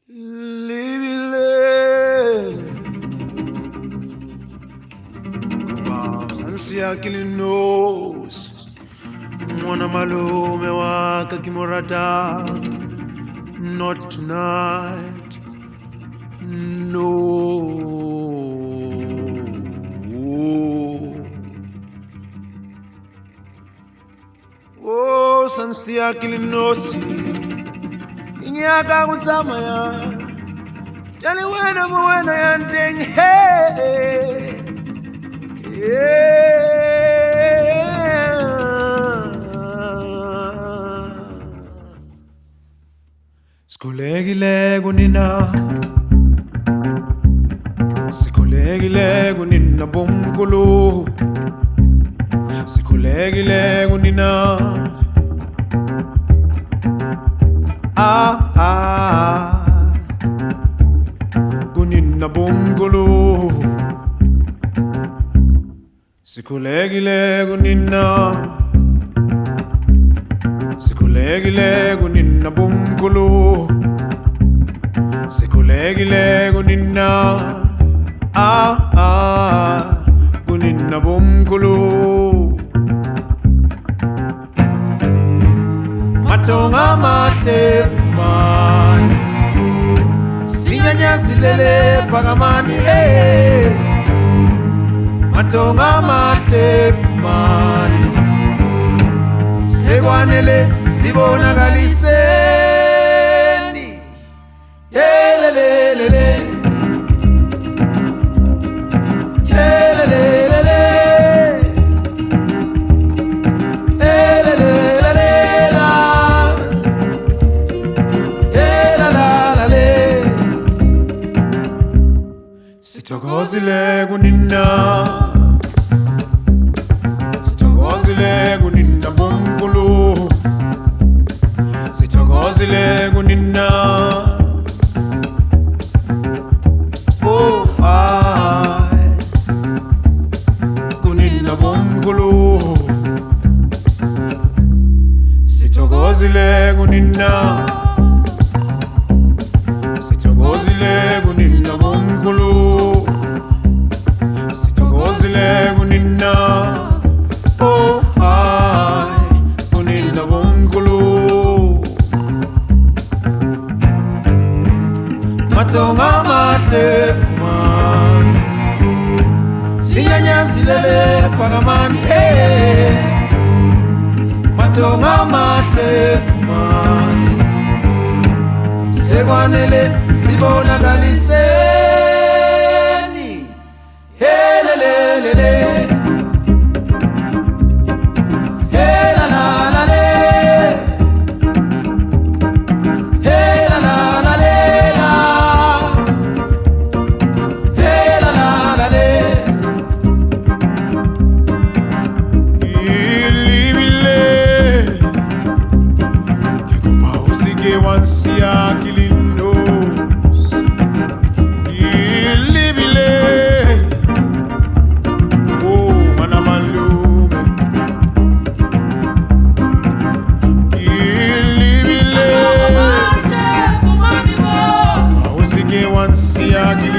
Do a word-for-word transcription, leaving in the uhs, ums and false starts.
Livile Sansia Kilinos Mwana malume waka kimorata. Not tonight. No. Oh, Sansia Kilinosi Inyaka kutsama ya Jali wena mwena ya ndeng Hey Sikulegile kunina Sikulegile kunina bomkulu Sikulegile kunina Ah ah Kunina bomkulu Sikulegile kunina Sikulegile kunina bomkulu Sikulegile kunina Ah ah Kunina bomkulu Matonga mahlefumani Sinyanya silele pagamani hey Matonga mahlefumani Sekwanele sibonakaliseni Yelelelele Yelelelele Yelelelele Yelalalale Sithokozile kunina Sithokozile kunina bomkulu Sithokozile kunina Oh I Kunina bomkulu Sithokozile kunina Sithokozile kunina bomkulu Sithokozile kunina Oh I Kunina bomkulu Matonga mahlefumani Sinyanya silele pagamani hey Matonga mahlefumani Sekwanele sibonakaliseni Helelelele Helalalale Helalalela Helalalale Ilibile Kekupa usike wansia kilinos Ilibile Oh mana malume Ilibile Usike wansia kilinos